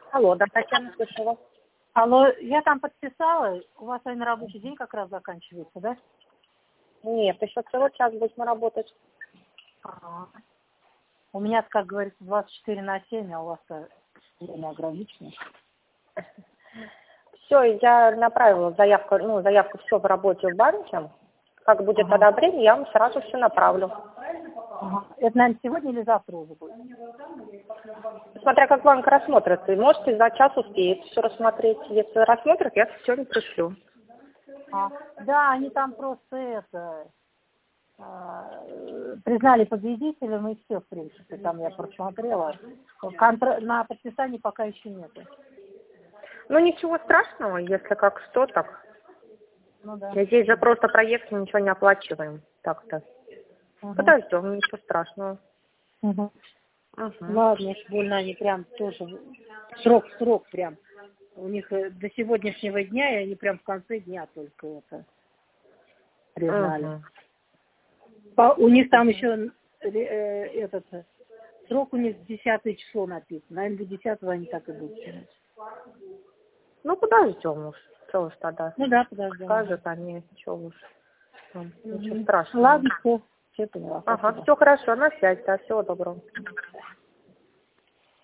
Алло, да, Татьяна, слышу вас. Алло, я там подписала, у вас на рабочий день как раз заканчивается, да? Нет, еще целый час будем работать. Ага. У меня, как говорится, 24/7, а у вас время ограничено. Все, я направила заявку все в работе в банке. Как будет одобрение, я вам сразу все направлю. Ага. Это, наверное, сегодня или завтра уже будет? Смотря как банк рассмотрит. И можете за час успеть все рассмотреть. Если рассмотрят, я сегодня пришлю. Да, они там просто признали победителем и все, в принципе, там я просмотрела. На подписании пока еще нету. Ну, ничего страшного, если как что, так. Ну да. Здесь же просто проект, ничего не оплачиваем. Так-то. Подождем, ничего страшного. Ладно, больно они прям тоже срок прям. У них до сегодняшнего дня, и они прям в конце дня только это признали. У них там еще этот срок у них 10 число написано. Наверное, до 10 они так и будут тянуть. Ну, подождем уж. Что уж тогда? Ну да, подождем. Скажут они, что уж. Ничего страшного. Ладно, все поняла. Ага, все хорошо, на связь, да, всего доброго.